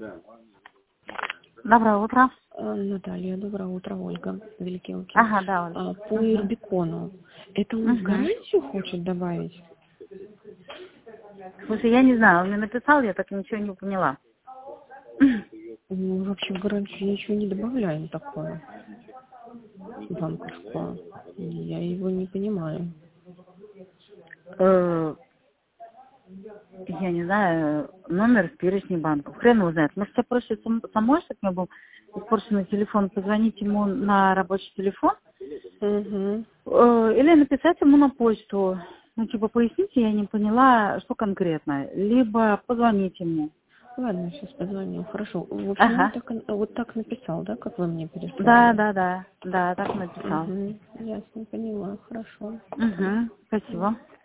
Доброе утро. Наталья, доброе утро, Ольга, Великилки. Ага, да, Ольга. По Ирбикону. Это он в гарантию хочет добавить? Слушай, я не знаю, он мне написал, я так ничего не поняла. Ну, вообще в гарантию ничего не добавляем такое. Банковскую. Я его не понимаю. Я не знаю, номер в перечне банков. Хрен его знает. Может, тебе проще самой, чтобы у меня был испорченный телефон, позвонить ему на рабочий телефон? Или написать ему на почту. Ну, типа, поясните, я не поняла, что конкретно. Либо позвонить ему. Ладно, сейчас позвоню. Хорошо. В общем, он вот так написал, да, как вы мне переслали? Да, так написал. Ясно, поняла. Хорошо. Спасибо.